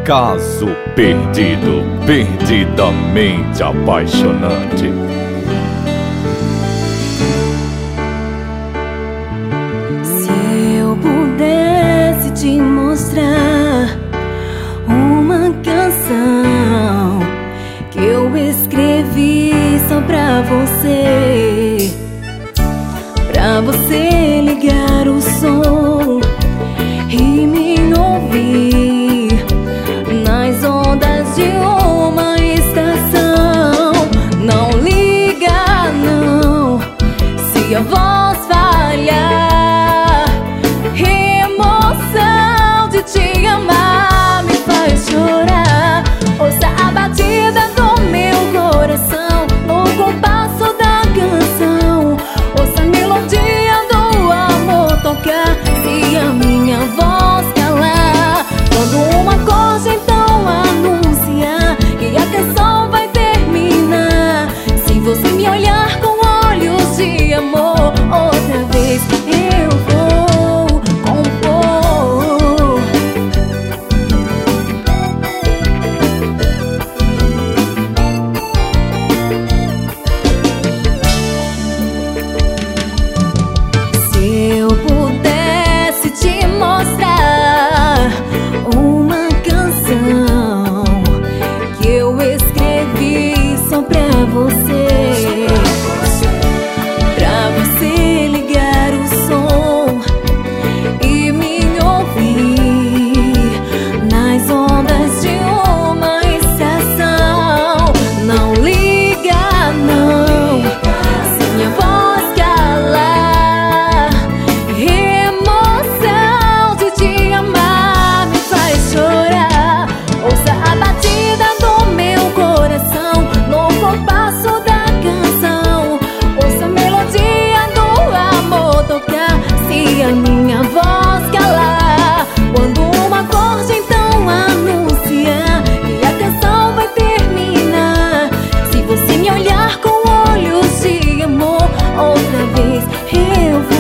Caso perdido, perdidamente apaixonante. Se eu pudesse te mostrar uma canção que eu escrevi só pra você ligar o som e me ouvir nas ondas de uma estação. Não liga não, se a voz falhar, emoção de te amar me faz chorar. Ouça a batida do meu coração no compasso da canção. Ouça a melodia do amor tocar, se a minha voz calar. Quando um acorde então anunciar que a canção vai terminar, se você me olhar com olhos de amor, outra vez eu vou compor. Se eu pudesse te mostrar uma canção que eu escrevi só pra você ligar o som e me ouvir nas ondas de uma estação. Não liga não, se minha voz calar, emoção de te amar me faz chorar. Ouça a batida do meu coração no compasso da canção. Ouça a melodia do amor tocar, se a minha voz calar. Quando um acorde então anunciar que a canção vai terminar, se você me olhar com olhos de amor, outra vez eu vou